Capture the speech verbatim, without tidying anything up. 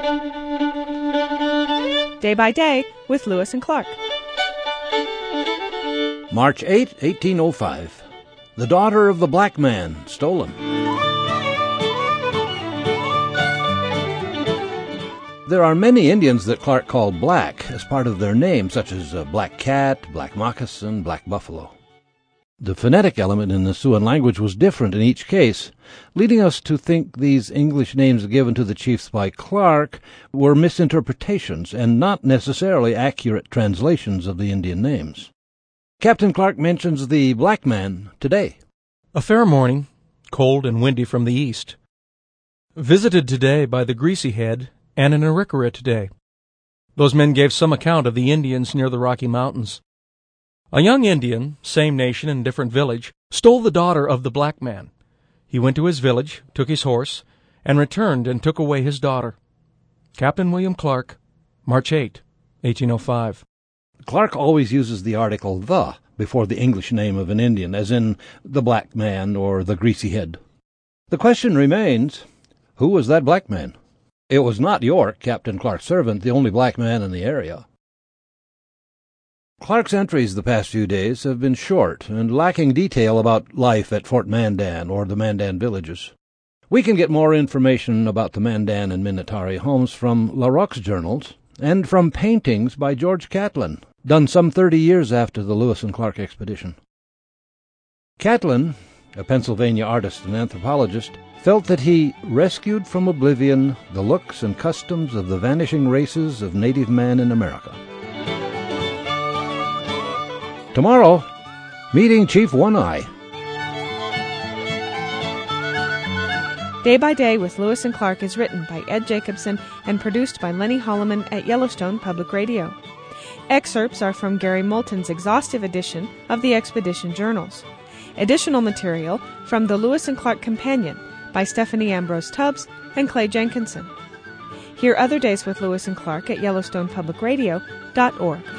Day by Day with Lewis and Clark. March eighth, eighteen oh five. The daughter of the black man stolen. There are many Indians that Clark called black as part of their name, such as uh, Black Cat, Black Moccasin, Black Buffalo. The phonetic element in the Siouan language was different in each case, leading us to think these English names given to the chiefs by Clark were misinterpretations and not necessarily accurate translations of the Indian names. Captain Clark mentions the black man today. A fair morning, cold and windy from the east. Visited today by the Greasy Head and an Arikara today. Those men gave some account of the Indians near the Rocky Mountains. A young Indian, same nation and different village, stole the daughter of the black man. He went to his village, took his horse, and returned and took away his daughter. Captain William Clark, March eighth, eighteen oh five. Clark always uses the article the before the English name of an Indian, as in the black man or the Greasy Head. The question remains, who was that black man? It was not York, Captain Clark's servant, the only black man in the area. Clark's entries the past few days have been short and lacking detail about life at Fort Mandan or the Mandan villages. We can get more information about the Mandan and Minatari homes from LaRoque's journals and from paintings by George Catlin, done some thirty years after the Lewis and Clark expedition. Catlin, a Pennsylvania artist and anthropologist, felt that he rescued from oblivion the looks and customs of the vanishing races of native man in America. Tomorrow, meeting Chief One-Eye. Day by Day with Lewis and Clark is written by Ed Jacobson and produced by Lenny Holloman at Yellowstone Public Radio. Excerpts are from Gary Moulton's exhaustive edition of the Expedition Journals. Additional material from the Lewis and Clark Companion by Stephanie Ambrose Tubbs and Clay Jenkinson. Hear other days with Lewis and Clark at Yellowstone Public Radio dot org.